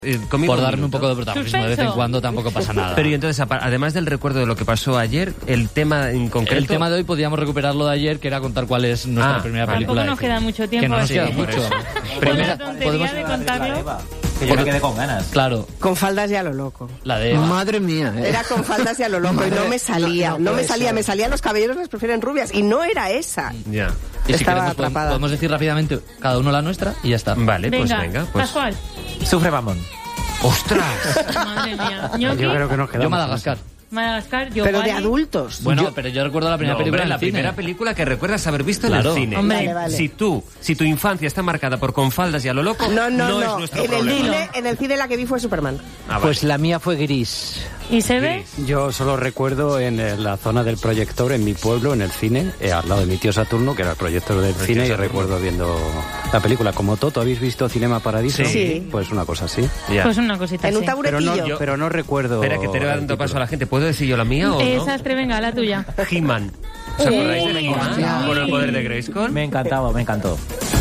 Por darme un poco de protagonismo de vez en cuando tampoco pasa nada. Pero y entonces, además del recuerdo de lo que pasó ayer, el tema en concreto... El tema de hoy podíamos recuperarlo de ayer, que era contar cuál es nuestra primera película. Tampoco nos queda mucho tiempo. Que no nos queda mucho. Primera, podemos de contarlo. Que yo me quedé con ganas. Claro. Con faldas y a lo loco. La de Eva. Madre mía. Era con faldas y a lo loco y no me salía. Me salían los caballeros las prefieren rubias y no era esa. Ya. Y si Estaba queremos atrapada. podemos decir rápidamente cada uno la nuestra y ya está. Vale, Venga, pues... Pascual. Sufre Mamón. ¡Ostras! Madre mía. Yo Ñoqui, creo que nos quedamos. Yo Madagascar. Madagascar, yo Pero de Wall-E. adultos. Bueno, pero yo recuerdo la primera película en la el cine. primera película que recuerdas haber visto Claro. en el cine. Hombre. Vale. Si tu infancia está marcada por Con faldas y a lo loco, No. es nuestro problema. En el cine la que vi fue Superman. Ah, vale. Pues la mía fue Gris. ¿Y se ve? Yo solo recuerdo en la zona del proyector, en mi pueblo, en el cine, al lado de mi tío Saturno, que era el proyector del cine, y recuerdo viendo la película. Como Toto, ¿habéis visto Cinema Paradiso? Sí. Pues una cosa así. Ya. Pues una cosita En un así. taburetillo. Pero no recuerdo... Espera, que te voy el dando título. paso a la gente. ¿Puedo decir yo la mía o no? Sastre, venga, la tuya. He-Man. ¿Os acordáis de He-Man? Por el poder de Grayskull. Me encantó.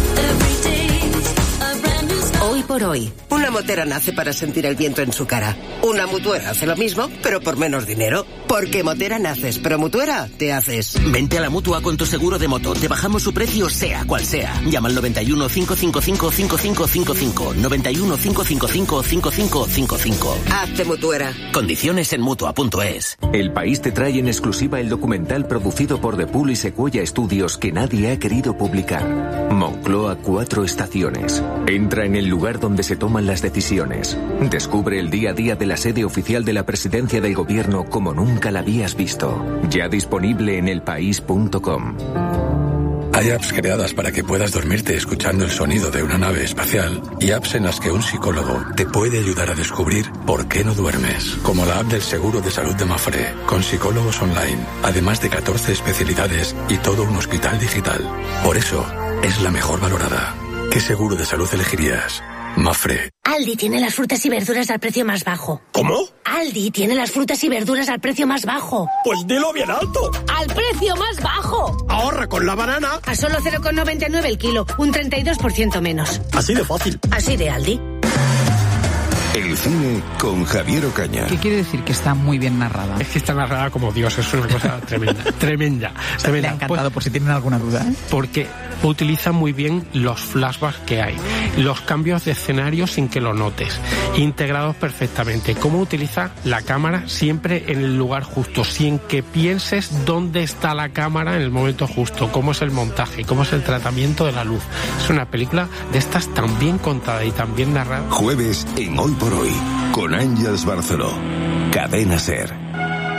Hoy por hoy. Una motera nace para sentir el viento en su cara. Una mutuera hace lo mismo, pero por menos dinero. Porque motera naces, pero mutuera te haces. Vente a la Mutua con tu seguro de moto. Te bajamos su precio sea cual sea. Llama al 91 555 5555. 91 555 5555. Hazte mutuera. Condiciones en Mutua.es. El País te trae en exclusiva el documental producido por The Pool y Sequoia Studios que nadie ha querido publicar. Moncloa 4 estaciones. Entra en el lugar donde se toman las decisiones. Descubre el día a día de la sede oficial de la presidencia del gobierno como nunca la habías visto. Ya disponible en elpaís.com. Hay apps creadas para que puedas dormirte escuchando el sonido de una nave espacial y apps en las que un psicólogo te puede ayudar a descubrir por qué no duermes, como la app del seguro de salud de Mafre, con psicólogos online, además de 14 especialidades y todo un hospital digital. Por eso, es la mejor valorada. ¿Qué seguro de salud elegirías? Mafre. Aldi tiene las frutas y verduras al precio más bajo. ¿Cómo? Aldi tiene las frutas y verduras al precio más bajo. Pues dilo bien alto. ¡Al precio más bajo! Ahorra con la banana. A solo 0,99 el kilo, un 32% menos. Así de fácil. Así de Aldi. El cine con Javier Ocaña. ¿Qué quiere decir que está muy bien narrada? Es que está narrada como Dios, es una cosa tremenda. Tremenda. Le ha encantado, por si tienen alguna duda. Porque utiliza muy bien los flashbacks que hay, los cambios de escenario sin que lo notes, integrados perfectamente. Cómo utiliza la cámara siempre en el lugar justo, sin que pienses dónde está la cámara en el momento justo, cómo es el montaje, cómo es el tratamiento de la luz. Es una película de estas tan bien contada y tan bien narrada. Jueves en Hoy por Hoy, con Ángels Barceló. Cadena SER.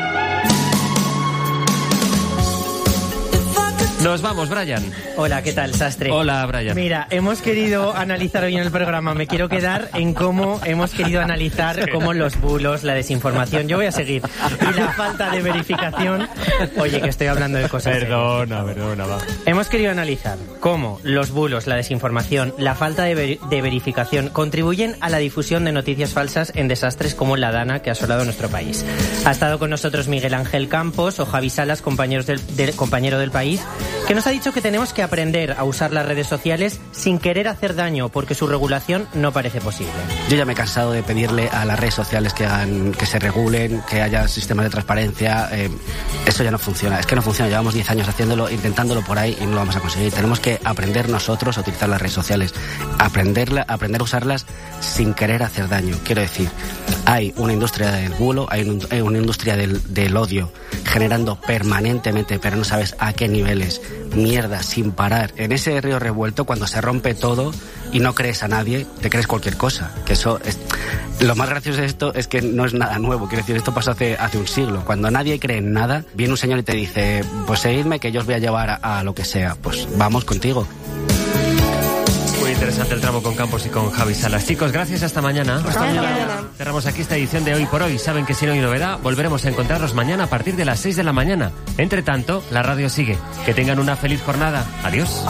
Nos vamos, Brian. Hola, ¿qué tal, Sastre? Hola, Brian. Mira, hemos querido analizar hoy en el programa, me quiero quedar en cómo hemos querido analizar cómo los bulos, la desinformación, yo voy a seguir, y la falta de verificación. Oye, que estoy hablando de cosas Perdona, va. Hemos querido analizar cómo los bulos, la desinformación, la falta de verificación contribuyen a la difusión de noticias falsas en desastres como la Dana que ha asolado nuestro país. Ha estado con nosotros Miguel Ángel Campos o Javi Salas, compañero del País, que nos ha dicho que tenemos que aprender a usar las redes sociales sin querer hacer daño, porque su regulación no parece posible. Yo ya me he cansado de pedirle a las redes sociales que se regulen, que haya sistemas de transparencia. Eso ya no funciona. Es que no funciona. Llevamos 10 años haciéndolo, intentándolo por ahí y no lo vamos a conseguir. Tenemos que aprender nosotros a utilizar las redes sociales. Aprender a usarlas sin querer hacer daño. Quiero decir, hay una industria del bulo, hay una industria del odio generando permanentemente, pero no sabes a qué niveles, mierda sin parar. En ese río revuelto, cuando se rompe todo y no crees a nadie, te crees cualquier cosa. Que eso es... Lo más gracioso de esto es que no es nada nuevo. Quiero decir, esto pasó hace un siglo. Cuando nadie cree en nada, viene un señor y te dice, pues seguidme que yo os voy a llevar a lo que sea. Pues vamos contigo. Muy interesante el tramo con Campos y con Javi Salas. Chicos, gracias, hasta mañana. Hasta mañana. Cerramos aquí esta edición de Hoy por Hoy. Saben que si no hay novedad, volveremos a encontrarnos mañana a partir de las 6 de la mañana. Entre tanto, la radio sigue. Que tengan una feliz jornada. Adiós.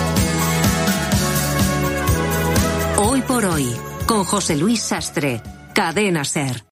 Hoy por Hoy, con José Luis Sastre. Cadena SER.